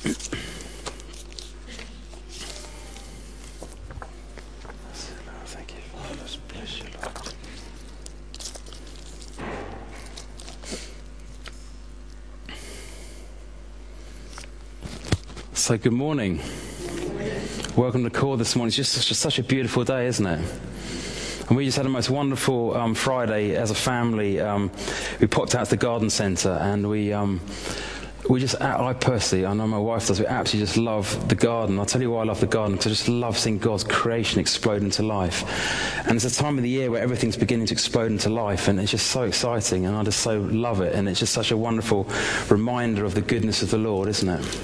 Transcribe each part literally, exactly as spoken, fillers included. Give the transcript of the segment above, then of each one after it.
Thank you, Father. Bless you, Lord. So, good morning. Welcome to Core this morning. It's just, it's just such a beautiful day, isn't it? And we just had a most wonderful um, Friday as a family. Um, we popped out to the garden centre, and we um, we just, I personally, I know my wife does, we absolutely just love the garden. I'll tell you why I love the garden, because I just love seeing God's creation explode into life. And it's a time of the year where everything's beginning to explode into life, and it's just so exciting, and I just so love it. And it's just such a wonderful reminder of the goodness of the Lord, isn't it?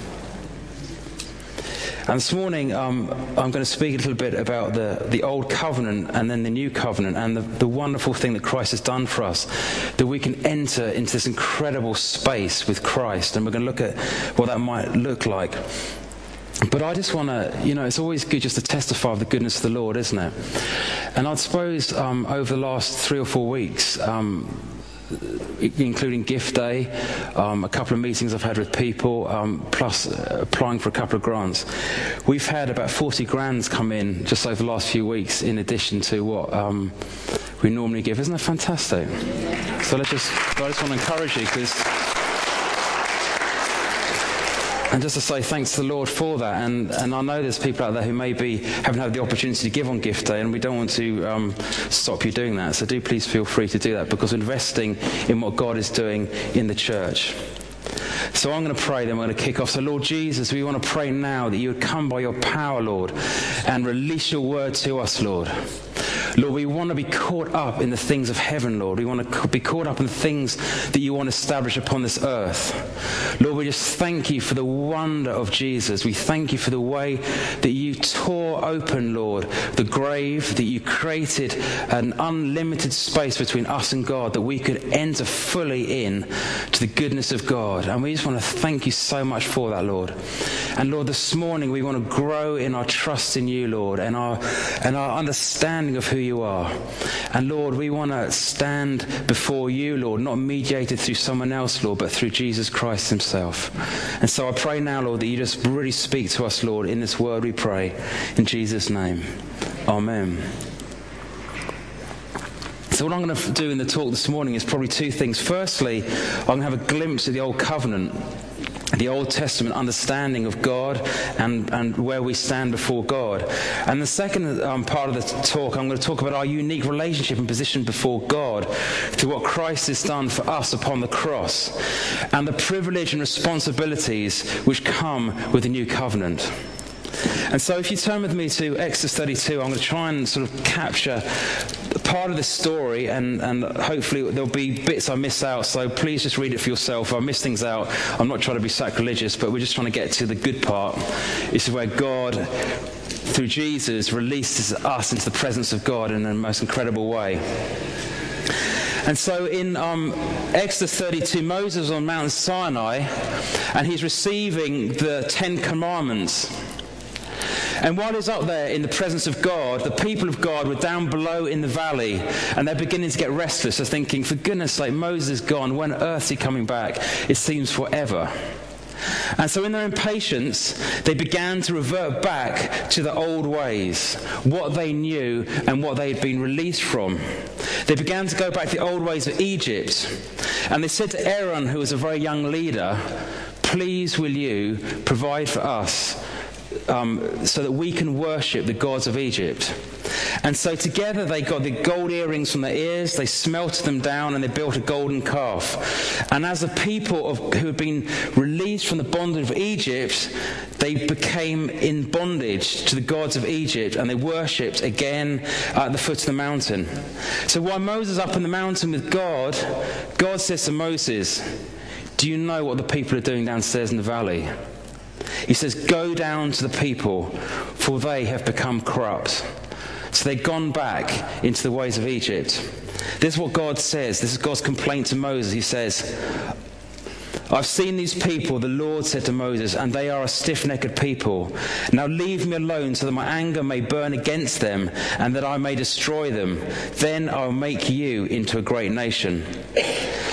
And this morning, um, I'm going to speak a little bit about the, the Old Covenant and then the New Covenant, and the, the wonderful thing that Christ has done for us, that we can enter into this incredible space with Christ, and we're going to look at what that might look like. But I just want to, you know, it's always good just to testify of the goodness of the Lord, isn't it? And I suppose um, over the last three or four weeks, um, including Gift Day, um, a couple of meetings I've had with people, um, plus uh, applying for a couple of grants. We've had about forty grands come in just over the last few weeks, in addition to what um, we normally give. Isn't that fantastic? So let's just, I just want to encourage you, because, and just to say thanks to the Lord for that. And, and I know there's people out there who maybe haven't had the opportunity to give on Gift Day, and we don't want to um, stop you doing that. So do please feel free to do that, because we're investing in what God is doing in the church. So I'm going to pray, then we're going to kick off. So Lord Jesus, we want to pray now that you would come by your power, Lord, and release your word to us, Lord. Lord, we want to be caught up in the things of heaven, Lord. We want to be caught up in the things that you want to establish upon this earth. Lord, we just thank you for the wonder of Jesus. We thank you for the way that you tore open, Lord, the grave, that you created an unlimited space between us and God, that we could enter fully in to the goodness of God. And we just want to thank you so much for that, Lord. And Lord, this morning we want to grow in our trust in you, Lord, and our and our understanding of who you are. And Lord, we want to stand before you, Lord, not mediated through someone else, Lord, but through Jesus Christ himself. And so I pray now, Lord, that you just really speak to us, Lord, in this word we pray. In Jesus' name. Amen. So what I'm going to do in the talk this morning is probably two things. Firstly, I'm going to have a glimpse of the Old Covenant, the Old Testament understanding of God and, and where we stand before God. And the second um, part of the talk, I'm going to talk about our unique relationship and position before God through what Christ has done for us upon the cross, and the privilege and responsibilities which come with the new covenant. And so if you turn with me to Exodus thirty-two, I'm going to try and sort of capture part of this story, and, and hopefully there'll be bits I miss out, so please just read it for yourself. If I miss things out, I'm not trying to be sacrilegious, but we're just trying to get to the good part. This is where God, through Jesus, releases us into the presence of God in the most incredible way. And so in um, Exodus thirty-two, Moses was on Mount Sinai, and he's receiving the Ten Commandments. And while he's up there in the presence of God, the people of God were down below in the valley, and they're beginning to get restless. They're thinking, for goodness sake, Moses is gone. When on earth is he coming back? It seems forever. And so in their impatience, they began to revert back to the old ways, what they knew and what they had been released from. They began to go back to the old ways of Egypt. And they said to Aaron, who was a very young leader, please will you provide for us Um, so that we can worship the gods of Egypt. And so together they got the gold earrings from their ears, they smelted them down, and they built a golden calf. And as the people of, who had been released from the bondage of Egypt, they became in bondage to the gods of Egypt, and they worshipped again at the foot of the mountain. So while Moses is up in the mountain with God, God says to Moses, do you know what the people are doing downstairs in the valley? He says, go down to the people, for they have become corrupt. So they've gone back into the ways of Egypt. This is what God says. This is God's complaint to Moses. He says, I've seen these people, the Lord said to Moses, and they are a stiff-necked people. Now leave me alone so that my anger may burn against them and that I may destroy them. Then I'll make you into a great nation.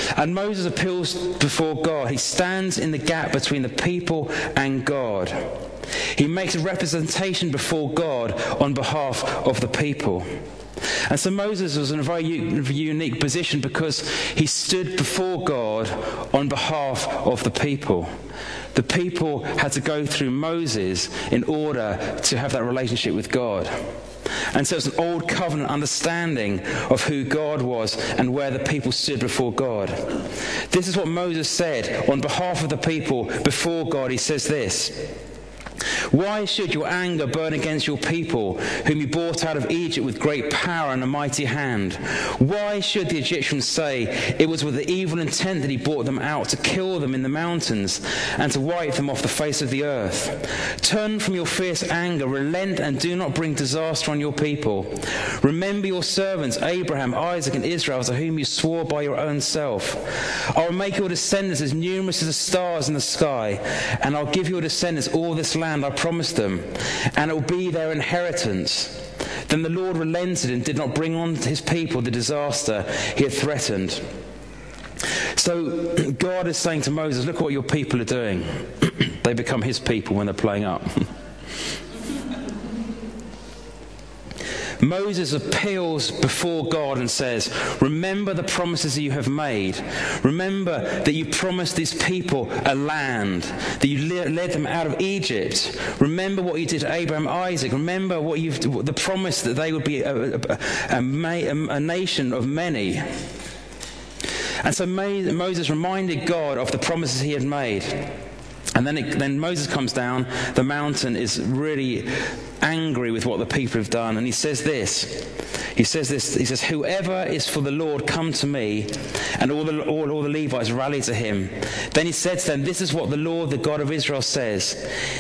And Moses appeals before God. He stands in the gap between the people and God. He makes a representation before God on behalf of the people. And so Moses was in a very u- unique position because he stood before God on behalf of the people. The people had to go through Moses in order to have that relationship with God. And so it's an old covenant understanding of who God was and where the people stood before God. This is what Moses said on behalf of the people before God. He says this: "Why should your anger burn against your people, whom you brought out of Egypt with great power and a mighty hand? Why should the Egyptians say it was with the evil intent that he brought them out, to kill them in the mountains and to wipe them off the face of the earth? Turn from your fierce anger, relent, and do not bring disaster on your people. Remember your servants Abraham, Isaac, and Israel, to whom you swore by your own self. I will make your descendants as numerous as the stars in the sky, and I'll give your descendants all this land I promised them, and it will be their inheritance." Then the Lord relented and did not bring on his people the disaster he had threatened. So God is saying to Moses, look what your people are doing. They become his people when they're playing up. Moses appeals before God and says, remember the promises you have made. Remember that you promised these people a land, that you led them out of Egypt. Remember what you did to Abraham, Isaac. Remember what you've, the promise that they would be a, a, a, a nation of many. And so Moses reminded God of the promises he had made. And then, it, then Moses comes down the mountain, is really angry with what the people have done. And he says this. He says this. He says, "Whoever is for the Lord, come to me." And all the, all, all the Levites rallied to him. Then he said to them, "This is what the Lord, the God of Israel, says.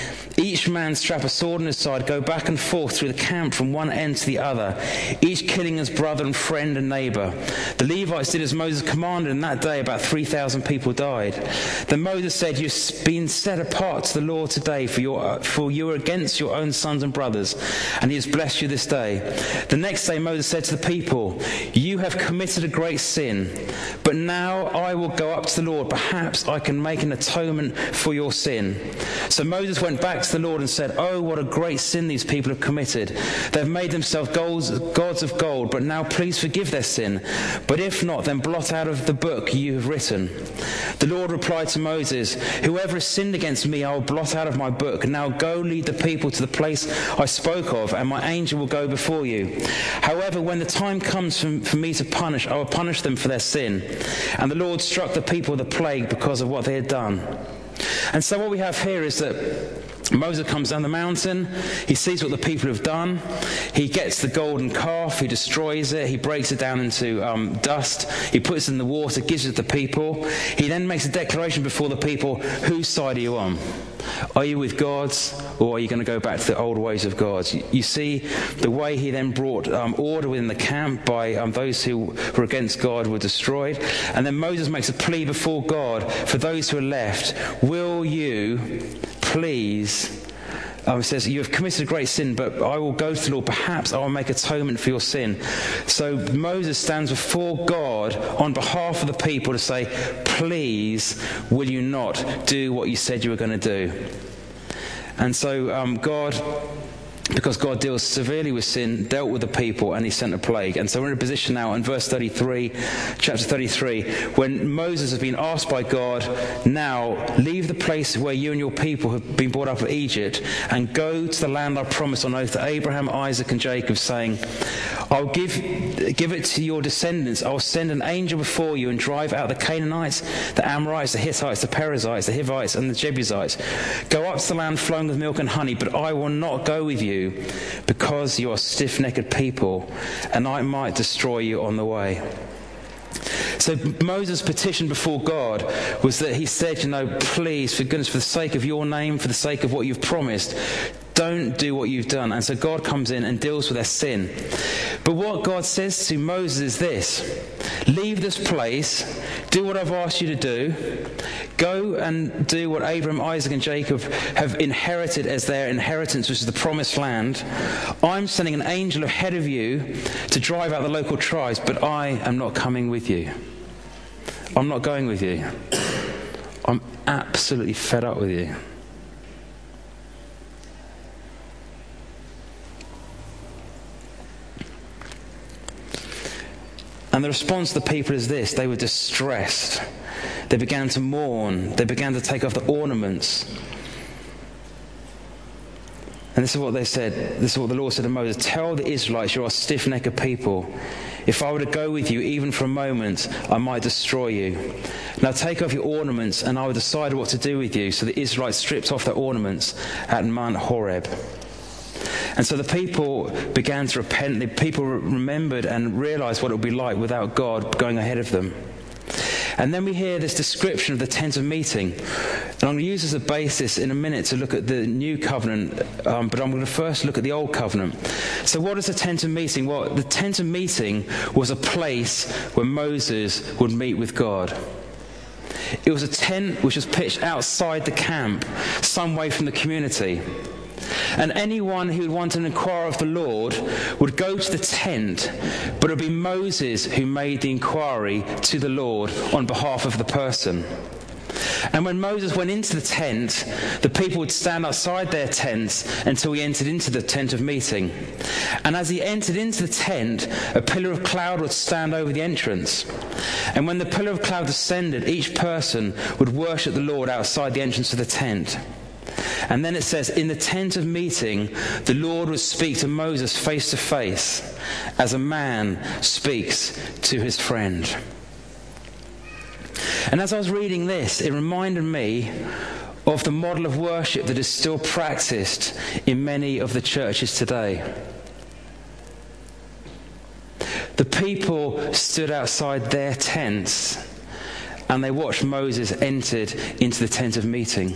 Each man strap a sword in his side, go back and forth through the camp from one end to the other, each killing his brother and friend and neighbor." The Levites did as Moses commanded, and that day about three thousand people died. Then Moses said, "You've been set apart to the Lord today, for, your, for you are against your own sons and brothers, and he has blessed you this day." The next day Moses said to the people, "You have committed a great sin, but now I will go up to the Lord. Perhaps I can make an atonement for your sin." So Moses went back to the Lord and said, "Oh, what a great sin these people have committed. They have made themselves gods of gold, but now please forgive their sin. But if not, then blot out of the book you have written." The Lord replied to Moses, "Whoever has sinned against me, I will blot out of my book. Now go lead the people to the place I spoke of, and my angel will go before you. However, when the time comes for, for me to punish, I will punish them for their sin." And the Lord struck the people with a plague because of what they had done. And so what we have here is that Moses comes down the mountain, he sees what the people have done, he gets the golden calf, he destroys it, he breaks it down into um, dust, he puts it in the water, gives it to the people. He then makes a declaration before the people, whose side are you on? Are you with God's, or are you going to go back to the old ways of God's? You, you see the way he then brought um, order within the camp by um, those who were against God were destroyed. And then Moses makes a plea before God for those who are left. Will you please... Um, it says, "You have committed a great sin, but I will go to the Lord. Perhaps I will make atonement for your sin." So Moses stands before God on behalf of the people to say, please, will you not do what you said you were going to do? And so um, God... because God deals severely with sin, dealt with the people, and he sent a plague. And so we're in a position now in verse thirty-three, chapter thirty-three, when Moses has been asked by God, now leave the place where you and your people have been brought up of Egypt and go to the land I promised on oath to Abraham, Isaac, and Jacob, saying, I'll give, give it to your descendants. I'll send an angel before you and drive out the Canaanites, the Amorites, the Hittites, the Perizzites, the Hivites, and the Jebusites. Go up to the land flowing with milk and honey, but I will not go with you, because you are stiff-necked people, and I might destroy you on the way. So Moses' petition before God was that he said, you know, please, for goodness, for the sake of your name, for the sake of what you've promised, don't do what you've done. And so God comes in and deals with their sin. But what God says to Moses is this: leave this place, do what I've asked you to do, go and do what Abraham, Isaac, and Jacob have inherited as their inheritance, which is the promised land. I'm sending an angel ahead of you to drive out the local tribes, but I am not coming with you. I'm not going with you. I'm absolutely fed up with you. And the response of the people is this: they were distressed. They began to mourn. They began to take off the ornaments. And this is what they said. This is what the Lord said to Moses: tell the Israelites, you are a stiff-necked people. If I were to go with you, even for a moment, I might destroy you. Now take off your ornaments, and I will decide what to do with you. So the Israelites stripped off their ornaments at Mount Horeb. And so the people began to repent. The people remembered and realized what it would be like without God going ahead of them. And then we hear this description of the tent of meeting. And I'm going to use as a basis in a minute to look at the new covenant, um, but I'm going to first look at the old covenant. So what is the tent of meeting? Well, the tent of meeting was a place where Moses would meet with God. It was a tent which was pitched outside the camp, some way from the community. And anyone who would want to inquire of the Lord would go to the tent, but it would be Moses who made the inquiry to the Lord on behalf of the person. And when Moses went into the tent, the people would stand outside their tents until he entered into the tent of meeting. And as he entered into the tent, a pillar of cloud would stand over the entrance. And when the pillar of cloud descended, each person would worship the Lord outside the entrance of the tent. And then it says, in the tent of meeting, the Lord would speak to Moses face to face, as a man speaks to his friend. And as I was reading this, it reminded me of the model of worship that is still practiced in many of the churches today. The people stood outside their tents and they watched Moses entered into the tent of meeting.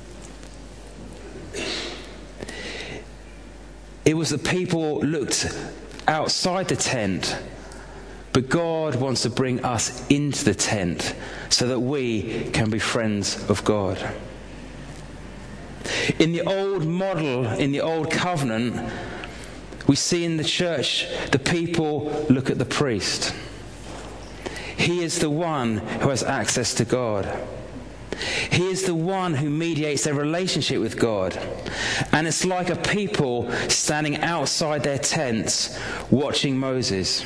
It was the people looked outside the tent, but God wants to bring us into the tent so that we can be friends of God. In the old model, in the old covenant, we see in the church the people look at the priest. He is the one who has access to God. He is the one who mediates their relationship with God. And it's like a people standing outside their tents watching Moses.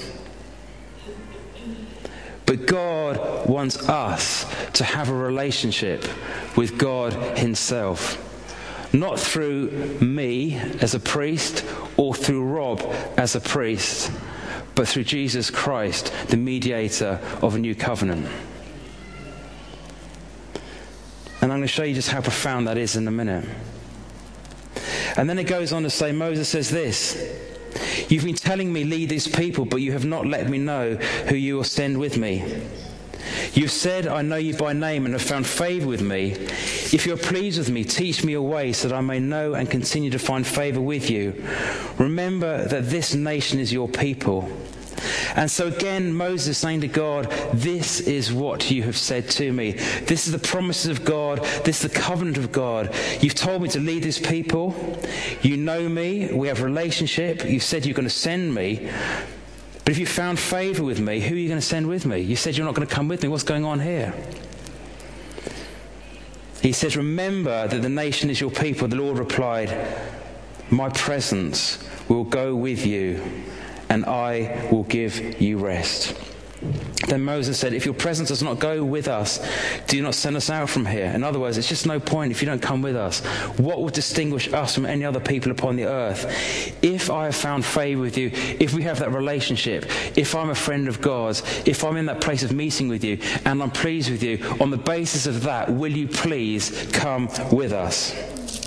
But God wants us to have a relationship with God himself. Not through me as a priest or through Rob as a priest, but through Jesus Christ, the mediator of a new covenant. And I'm going to show you just how profound that is in a minute. And then it goes on to say, Moses says this: you've been telling me, lead these people, but you have not let me know who you will send with me. You've said, I know you by name and have found favor with me. If you're pleased with me, teach me your way so that I may know and continue to find favor with you. Remember that this nation is your people. And so again, Moses is saying to God, this is what you have said to me. This is the promises of God. This is the covenant of God. You've told me to lead this people. You know me. We have a relationship. You've said you're going to send me. But if you found favor with me, who are you going to send with me? You said you're not going to come with me. What's going on here? He says, remember that the nation is your people. The Lord replied, my presence will go with you, and I will give you rest. Then Moses said, if your presence does not go with us, do not send us out from here. In other words, it's just no point if you don't come with us. What would distinguish us from any other people upon the earth? If I have found favor with you, if we have that relationship, if I'm a friend of God's, if I'm in that place of meeting with you, and I'm pleased with you, on the basis of that, will you please come with us?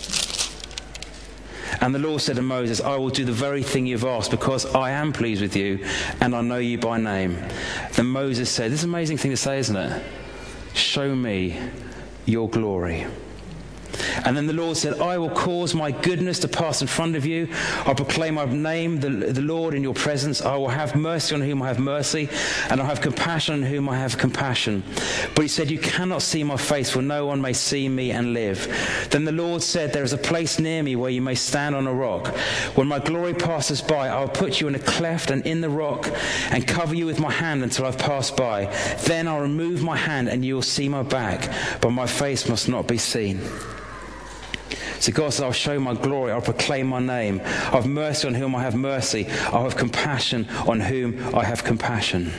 And the Lord said to Moses, I will do the very thing you've asked, because I am pleased with you and I know you by name. Then Moses said, this is an amazing thing to say, isn't it? Show me your glory. And then the Lord said, I will cause my goodness to pass in front of you. I'll proclaim my name, the, the Lord, in your presence. I will have mercy on whom I have mercy, and I'll have compassion on whom I have compassion. But he said, you cannot see my face, for no one may see me and live. Then the Lord said, there is a place near me where you may stand on a rock. When my glory passes by, I will put you in a cleft and in the rock, and cover you with my hand until I've passed by. Then I'll remove my hand, and you will see my back, but my face must not be seen. So God says, I'll show my glory, I'll proclaim my name. I'll have mercy on whom I have mercy. I'll have compassion on whom I have compassion.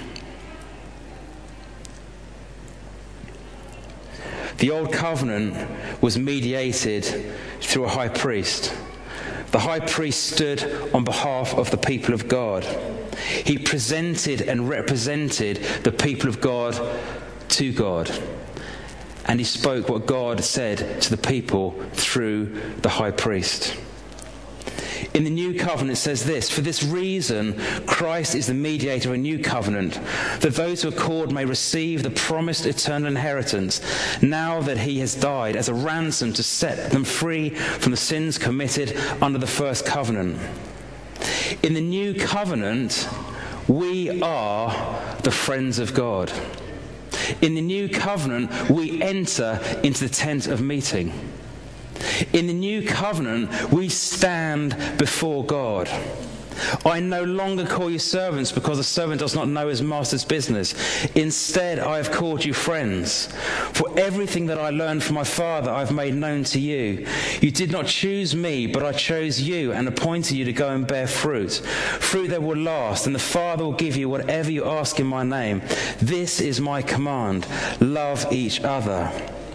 The old covenant was mediated through a high priest. The high priest stood on behalf of the people of God. He presented and represented the people of God to God. And he spoke what God said to the people through the high priest. In the new covenant it says this, for this reason Christ is the mediator of a new covenant, that those who are called may receive the promised eternal inheritance, now that he has died as a ransom to set them free from the sins committed under the first covenant. In the new covenant, we are the friends of God. In the new covenant, we enter into the tent of meeting. In the new covenant, we stand before God. I no longer call you servants, because a servant does not know his master's business. Instead, I have called you friends. For everything that I learned from my Father I have made known to you. You did not choose me, but I chose you and appointed you to go and bear fruit. Fruit that will last, and the Father will give you whatever you ask in my name. This is my command: love each other.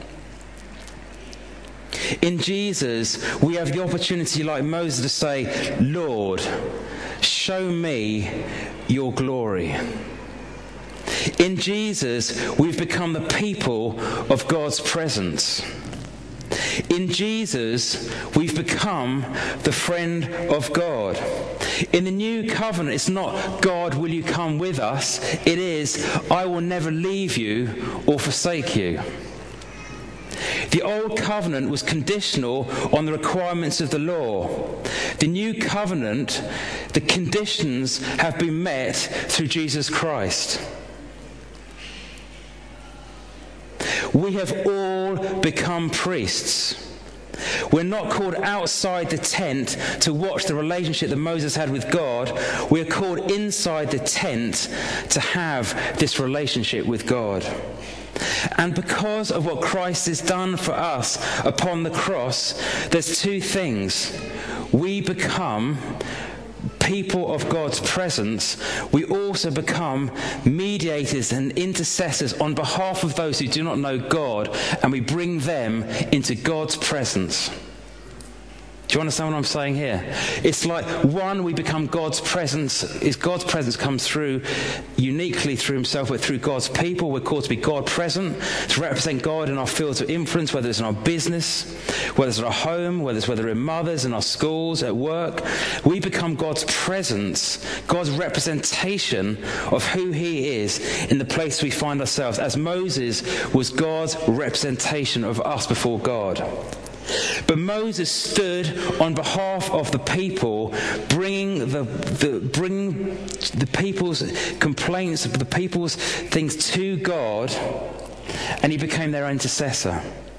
In Jesus, we have the opportunity, like Moses, to say, Lord, show me your glory. In Jesus, we've become the people of God's presence. In Jesus, we've become the friend of God. In the new covenant, it's not, God, will you come with us? It is, I will never leave you or forsake you. The old covenant was conditional on the requirements of the law. The new covenant, the conditions have been met through Jesus Christ. We have all become priests. We're not called outside the tent to watch the relationship that Moses had with God. We are called inside the tent to have this relationship with God. And because of what Christ has done for us upon the cross, there's two things. We become people of God's presence. We also become mediators and intercessors on behalf of those who do not know God, and we bring them into God's presence. Do you understand what I'm saying here? It's like, one, we become God's presence. Is God's presence comes through uniquely through himself, but through God's people. We're called to be God present, to represent God in our fields of influence, whether it's in our business, whether it's in our home, whether it's whether we're mothers, in our schools, at work. We become God's presence, God's representation of who he is in the place we find ourselves, as Moses was God's representation of us before God. But Moses stood on behalf of the people, bringing the, the bringing the people's complaints, the people's things to God, and he became their intercessor.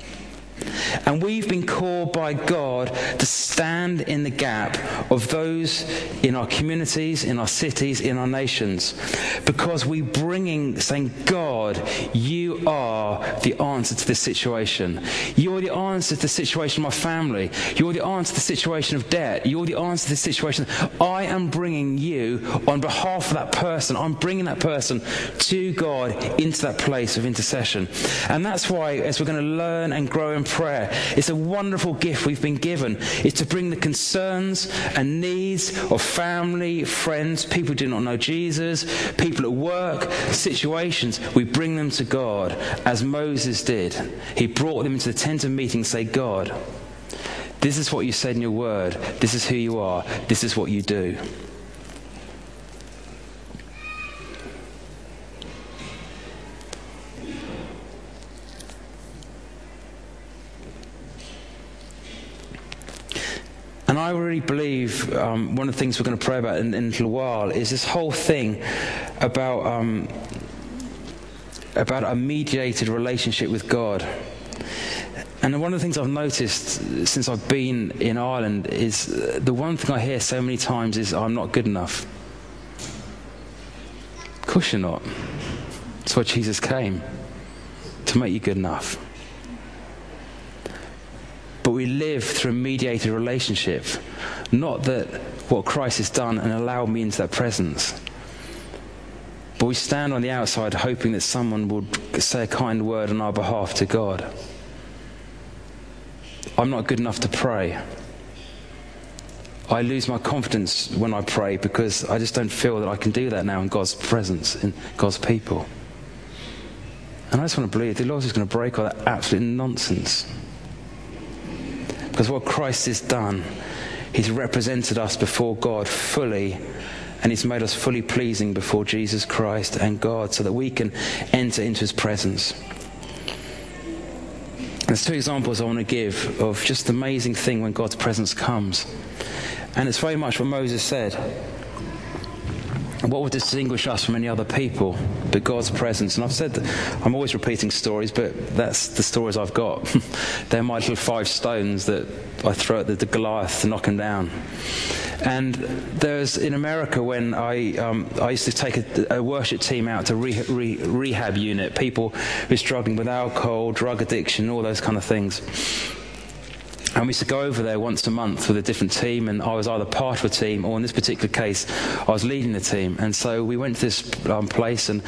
And we've been called by God to stand in the gap of those in our communities, in our cities, in our nations, because we're bringing, saying, God, you are the answer to this situation. You're the answer to the situation of my family. You're the answer to the situation of debt. You're the answer to the situation. I am bringing you on behalf of that person. I'm bringing that person to God into that place of intercession. And that's why, as we're going to learn and grow in prayer, it's a wonderful gift we've been given, is to bring the concerns and needs of family, friends, people who do not know Jesus, people at work, situations. We bring them to God as Moses did. He brought them into the tent of meeting and say, God, this is what you said in your word. This is who you are. This is what you do. And I really believe um, one of the things we're going to pray about in, in a little while is this whole thing about um, about a mediated relationship with God. And one of the things I've noticed since I've been in Ireland is uh, the one thing I hear so many times is, I'm not good enough. Of course you're not. That's why Jesus came, to make you good enough. But we live through a mediated relationship, not that what Christ has done and allowed me into that presence. But we stand on the outside hoping that someone would say a kind word on our behalf to God. I'm not good enough to pray. I lose my confidence when I pray because I just don't feel that I can do that now in God's presence, in God's people. And I just want to believe the Lord's just going to break all that absolute nonsense. Because what Christ has done, he's represented us before God fully, and he's made us fully pleasing before Jesus Christ and God so that we can enter into his presence. There's two examples I want to give of just the amazing thing when God's presence comes. And it's very much what Moses said. What would distinguish us from any other people but God's presence? And I've said that I'm always repeating stories, but that's the stories I've got. They're my little five stones that I throw at the, the Goliath to knock him down. And there's in America when I um, I used to take a, a worship team out to re, re, rehab unit, people who are struggling with alcohol, drug addiction, all those kind of things. And we used to go over there once a month with a different team, and I was either part of a team, or in this particular case, I was leading the team. And so we went to this um, place, and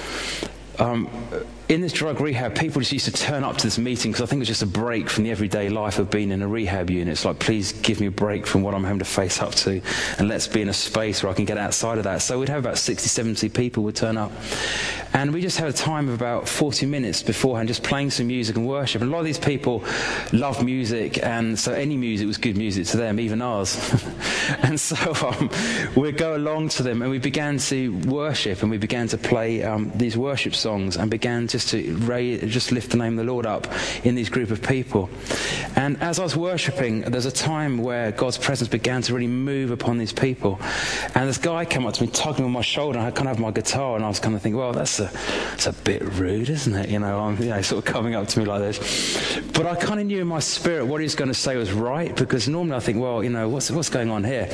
um, in this drug rehab, people just used to turn up to this meeting because I think it was just a break from the everyday life of being in a rehab unit. It's like, please give me a break from what I'm having to face up to, and let's be in a space where I can get outside of that. So we'd have about sixty, seventy people would turn up. And we just had a time of about forty minutes beforehand just playing some music and worship. And a lot of these people love music, and so any music was good music to them, even ours. And so um, we'd go along to them, and we began to worship, and we began to play um, these worship songs, and began just to raise, just lift the name of the Lord up in these group of people. And as I was worshiping, there's a time where God's presence began to really move upon these people. And this guy came up to me, tugging on my shoulder, and I kind of had my guitar, and I was kind of thinking, well, that's a It's a bit rude, isn't it? You know, I'm, you know, sort of coming up to me like this. But I kind of knew in my spirit what he was going to say was right, because normally I think, well, you know, what's what's going on here?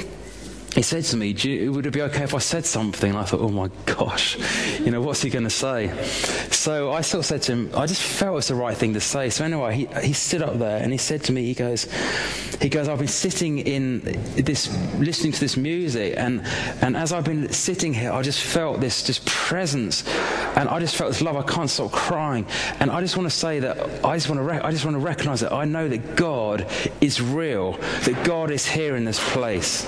He said to me, Do you, would it be okay if I said something? And I thought, oh my gosh, you know, what's he going to say? So I sort of said to him, I just felt it's the right thing to say. So anyway, he, he stood up there and he said to me, he goes, he goes, I've been sitting in this, listening to this music, and, and as I've been sitting here, I just felt this just presence, and I just felt this love. I can't stop crying. And I just want to say that I just want to, rec- I just want to recognize that I know that God is real, that God is here in this place.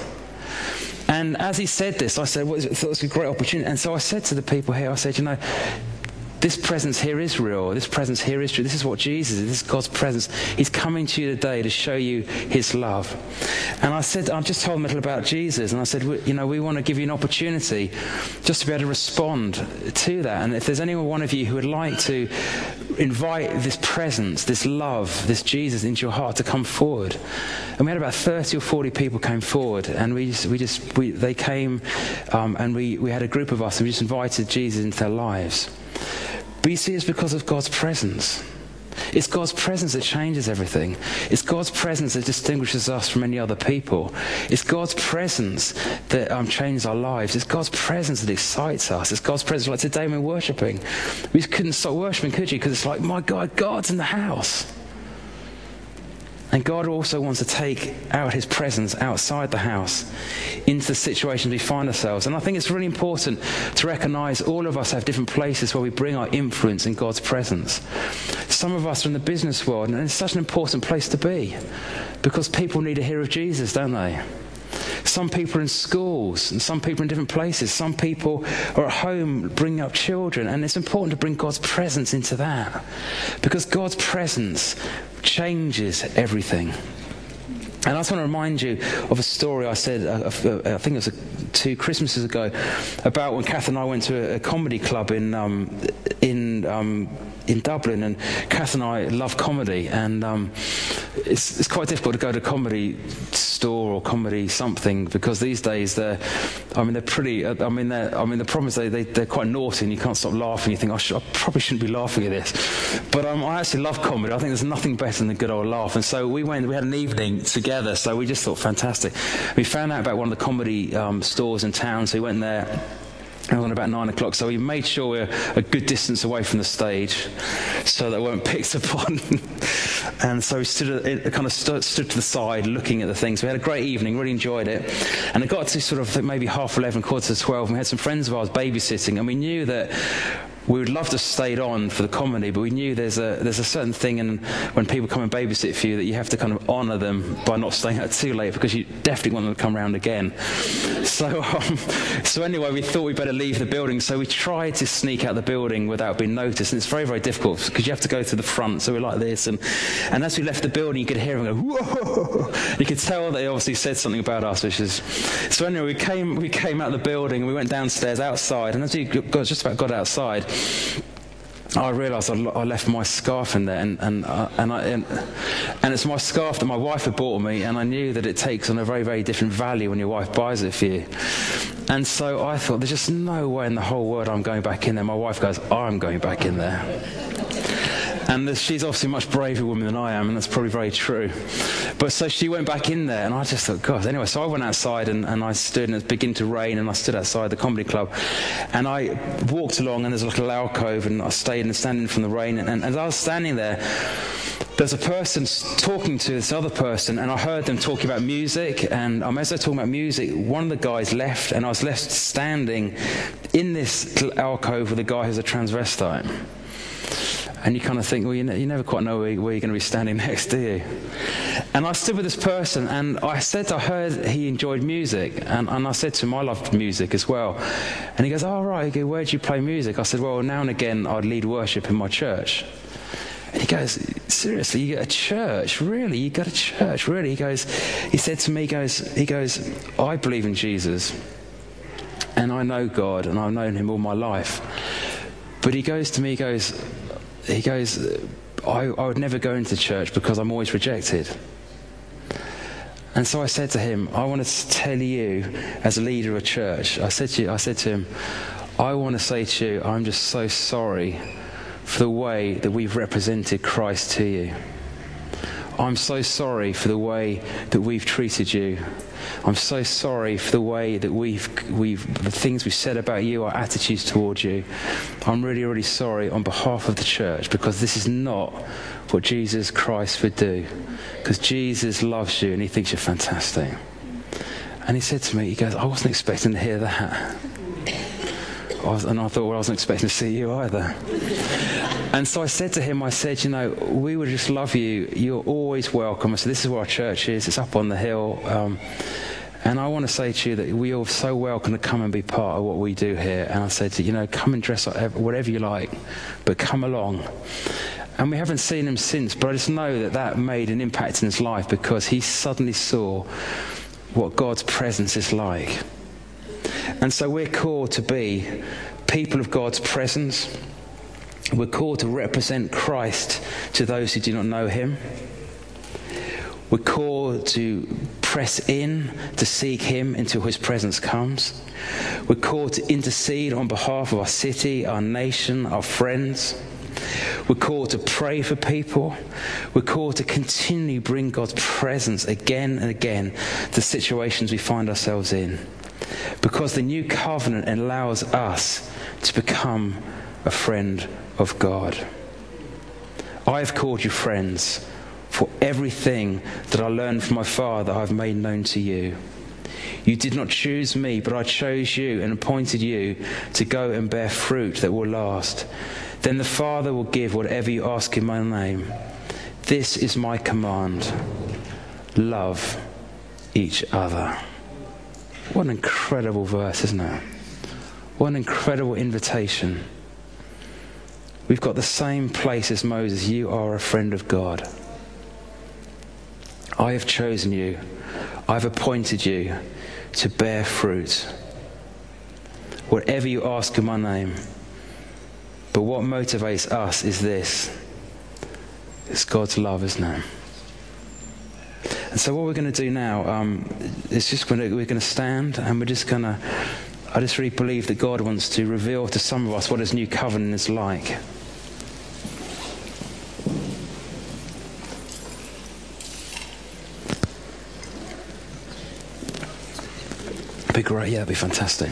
And as he said this, I said, well, I thought it was a great opportunity. And so I said to the people here, I said, you know, this presence here is real. This presence here is true. This is what Jesus is. This is God's presence. He's coming to you today to show you his love. And I said, I just told them a little about Jesus. And I said, you know, we want to give you an opportunity just to be able to respond to that. And if there's any one of you who would like to invite this presence, this love, this Jesus into your heart to come forward. And we had about thirty or forty people came forward, and we just, we just, we, they came, um, and we, we had a group of us, and we just invited Jesus into their lives. But you see, it's because of God's presence. It's God's presence that changes everything. It's God's presence that distinguishes us from any other people. It's God's presence that um, changes our lives. It's God's presence that excites us. It's God's presence. Like today when we're worshipping, we couldn't stop worshipping, could you? Because it's like, my God, God's in the house. And God also wants to take out his presence outside the house into the situations we find ourselves. And I think it's really important to recognize all of us have different places where we bring our influence in God's presence. Some of us are in the business world, and it's such an important place to be because people need to hear of Jesus, don't they? Some people are in schools, and some people are in different places. Some people are at home bringing up children, and it's important to bring God's presence into that because God's presence changes everything. And I just want to remind you of a story I said, uh, uh, I think it was uh, two Christmases ago, about when Kath and I went to a, a comedy club in um, in in um, in Dublin, and Kath and I love comedy, and um, it's it's quite difficult to go to a comedy store or comedy something, because these days they're, I mean, they're pretty. I mean, they're, I mean, the problem is they, they they're quite naughty, and you can't stop laughing. You think, I, should, I probably shouldn't be laughing at this, but um, I actually love comedy. I think there's nothing better than a good old laugh, and so we went. We had an evening together, so we just thought fantastic. We found out about one of the comedy um, stores in town, so we went there. It was about nine o'clock, so we made sure we were a good distance away from the stage so that we weren't picked upon. And so we stood, it kind of stood, stood to the side looking at the things. We had a great evening, really enjoyed it. And it got to sort of maybe half eleven, quarter to twelve, and we had some friends of ours babysitting, and we knew that we would love to have stayed on for the comedy, but we knew there's a there's a certain thing, and when people come and babysit for you, that you have to kind of honour them by not staying out too late, because you definitely want them to come round again. So um, so anyway, we thought we'd better leave the building, so we tried to sneak out the building without being noticed, and it's very, very difficult, because you have to go to the front, so we're like this, and, and as we left the building, you could hear them go, whoa! You could tell they obviously said something about us, which is... So anyway, we came, we came out of the building, and we went downstairs outside, and as we got, just about got outside, I realised I, I left my scarf in there, and and uh, and, I, and and it's my scarf that my wife had bought me, and I knew that it takes on a very, very different value when your wife buys it for you. And so I thought, there's just no way in the whole world I'm going back in there. My wife goes, I'm going back in there. And she's obviously a much braver woman than I am, and that's probably very true. But so she went back in there, and I just thought, God. Anyway, so I went outside, and, and I stood, and it began to rain, and I stood outside the comedy club. And I walked along, and there's like a little alcove, and I stayed and standing from the rain. And, and as I was standing there, there's a person talking to this other person, and I heard them talking about music. And um, as they're talking about music, one of the guys left, and I was left standing in this little alcove with a guy who's a transvestite. And you kind of think, well, you, ne- you never quite know where, where you're going to be standing next, do you? And I stood with this person, and I said, I heard he enjoyed music, and, and I said to him, I loved music as well. And he goes, oh, right, okay, where do you play music? I said, well, now and again, I'd lead worship in my church. And he goes, seriously, you got a church? Really? You got a church? Really? He goes, he said to me, he goes, he goes, I believe in Jesus, and I know God, and I've known him all my life. But he goes to me, he goes, He goes, I, I would never go into church because I'm always rejected. And so I said to him, I want to tell you, as a leader of a church, I said to you, I said to him, I want to say to you, I'm just so sorry for the way that we've represented Christ to you. I'm so sorry for the way that we've treated you. I'm so sorry for the way that we've, we've, the things we've said about you, our attitudes towards you. I'm really, really sorry on behalf of the church, because this is not what Jesus Christ would do. Because Jesus loves you and he thinks you're fantastic. And he said to me, he goes, I wasn't expecting to hear that. I was, and I thought, well, I wasn't expecting to see you either. And so I said to him, I said, you know, we would just love you. You're always welcome. I said, this is where our church is. It's up on the hill. Um, and I want to say to you that we are so welcome to come and be part of what we do here. And I said to you, you know, come and dress up whatever you like, but come along. And we haven't seen him since, but I just know that that made an impact in his life, because he suddenly saw what God's presence is like. And so we're called to be people of God's presence. We're called to represent Christ to those who do not know him. We're called to press in to seek him until his presence comes. We're called to intercede on behalf of our city, our nation, our friends. We're called to pray for people. We're called to continually bring God's presence again and again to situations we find ourselves in. Because the new covenant allows us to become a friend of God. I have called you friends, for everything that I learned from my Father I have made known to you. You did not choose me, but I chose you and appointed you to go and bear fruit that will last. Then the Father will give whatever you ask in my name. This is my command. Love each other. What an incredible verse, isn't it? What an incredible invitation. We've got the same place as Moses. You are a friend of God. I have chosen you. I've appointed you to bear fruit. Whatever you ask in my name. But what motivates us is this. It's God's love, isn't it? And so what we're going to do now um, is just going to, we're going to stand and we're just going to, I just really believe that God wants to reveal to some of us what his new covenant is like. It'd be great, yeah, it'd be fantastic.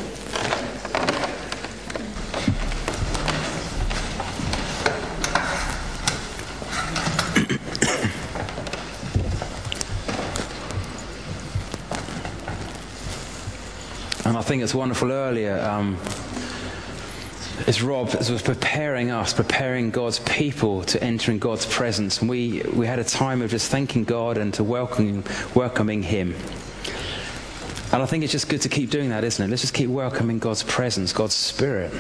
And I think it's wonderful earlier, um, as Rob was preparing us, preparing God's people to enter in God's presence. And we, we had a time of just thanking God and to welcoming, welcoming him. And I think it's just good to keep doing that, isn't it? Let's just keep welcoming God's presence, God's Spirit.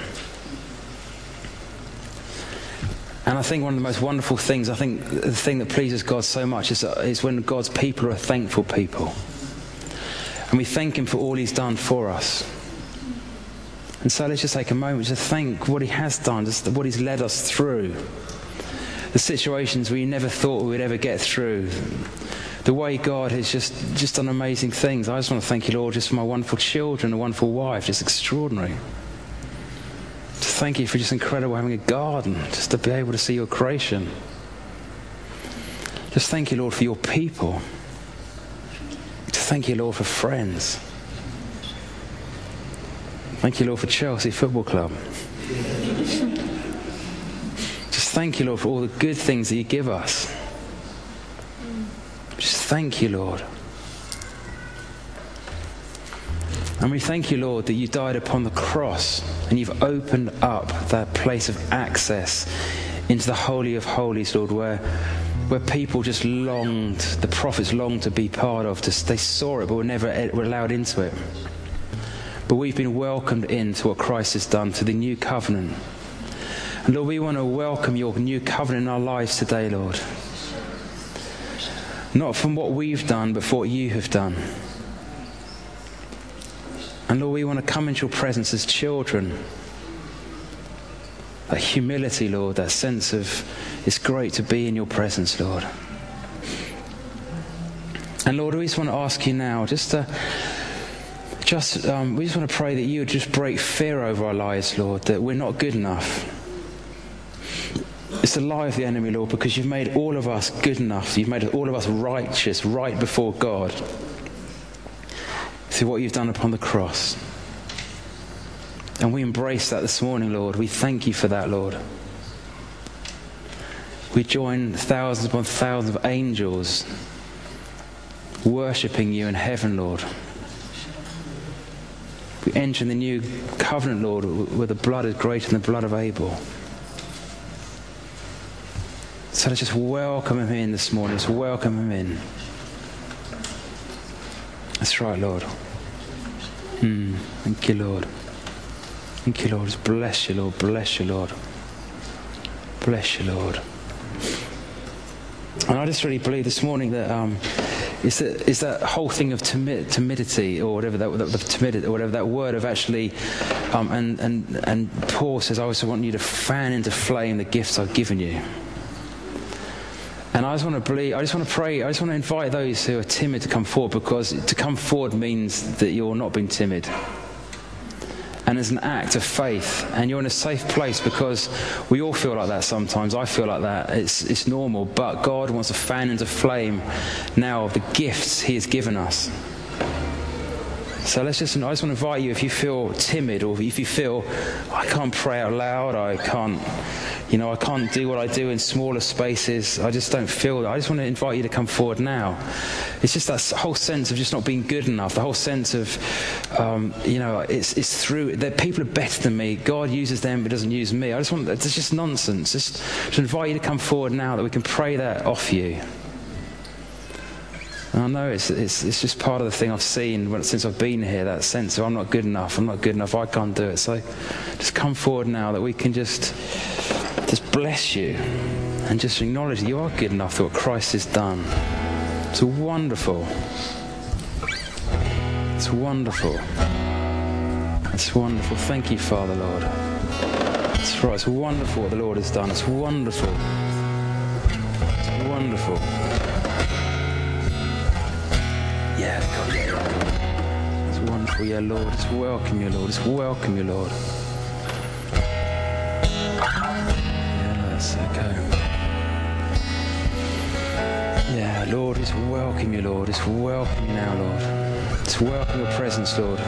And I think one of the most wonderful things, I think the thing that pleases God so much is, is when God's people are a thankful people. And we thank him for all he's done for us. And so let's just take a moment to thank what he has done, just what he's led us through. The situations we never thought we would ever get through. The way God has just, just done amazing things. I just want to thank you, Lord, just for my wonderful children, a wonderful wife, just extraordinary. Just thank you for just incredible having a garden, just to be able to see your creation. Just thank you, Lord, for your people. Thank you, Lord, for friends. Thank you, Lord, for Chelsea Football Club. Just thank you, Lord, for all the good things that you give us. Just thank you, Lord. And we thank you, Lord, that you died upon the cross and you've opened up that place of access into the Holy of Holies, Lord, where where people just longed, the prophets longed to be part of. Just, they saw it, but were never were allowed into it. But we've been welcomed into what Christ has done, to the new covenant. And Lord, we want to welcome your new covenant in our lives today, Lord. Not from what we've done, but for what you have done. And Lord, we want to come into your presence as children. That humility, Lord, that sense of, it's great to be in your presence, Lord. And Lord, we just want to ask you now, just to, just, um, we just want to pray that you would just break fear over our lives, Lord, that we're not good enough. It's a lie of the enemy, Lord, because you've made all of us good enough. You've made all of us righteous, right before God, through what you've done upon the cross. And we embrace that this morning, Lord. We thank you for that, Lord. We join thousands upon thousands of angels worshipping you in heaven, Lord. We enter in the new covenant, Lord, where the blood is greater than the blood of Abel. So let's just welcome him in this morning. Let's welcome him in. That's right, Lord. Mm, thank you, Lord. Thank you, Lord. Just bless you, Lord. Bless you, Lord. Bless you, Lord. And I just really believe this morning that um, is that is that whole thing of timid, timidity, or whatever that, that timidity, or whatever that word of actually, um, and and and Paul says, I also want you to fan into flame the gifts I've given you. And I just want to believe, I just want to pray, I just want to invite those who are timid to come forward, because to come forward means that you're not being timid. And it's an act of faith, and you're in a safe place, because we all feel like that sometimes. I feel like that. It's it's normal, but God wants to fan into flame now of the gifts he has given us. So let's just, I just want to invite you, if you feel timid, or if you feel, I can't pray out loud, I can't, you know, I can't do what I do in smaller spaces, I just don't feel that. I just want to invite you to come forward now. It's just that whole sense of just not being good enough, the whole sense of, um, you know, it's it's through, that people are better than me, God uses them but doesn't use me. I just want, it's just nonsense. Just to invite you to come forward now, that we can pray that off you. And I know it's, it's it's just part of the thing I've seen when, since I've been here, that sense of I'm not good enough, I'm not good enough, I can't do it. So just come forward now, that we can just just bless you and just acknowledge that you are good enough for what Christ has done. It's wonderful. It's wonderful. It's wonderful. Thank you, Father, Lord. That's right. It's wonderful what the Lord has done. It's wonderful. It's wonderful. Yeah, God, yeah, yeah. It's wonderful. Yeah, Lord. It's welcome you, Lord. It's welcome you, Lord. Yeah, that's okay. Yeah, Lord, it's welcome you, Lord. It's welcome you now, Lord. It's welcome your presence, Lord.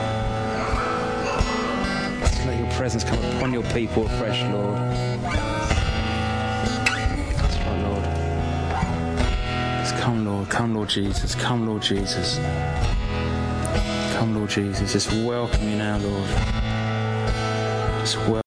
Let your presence come upon your people afresh, Lord. That's right, Lord. Just come, Lord. Come, Lord Jesus. Come, Lord Jesus. Come, Lord Jesus. Just welcome you now, Lord. Just welcome.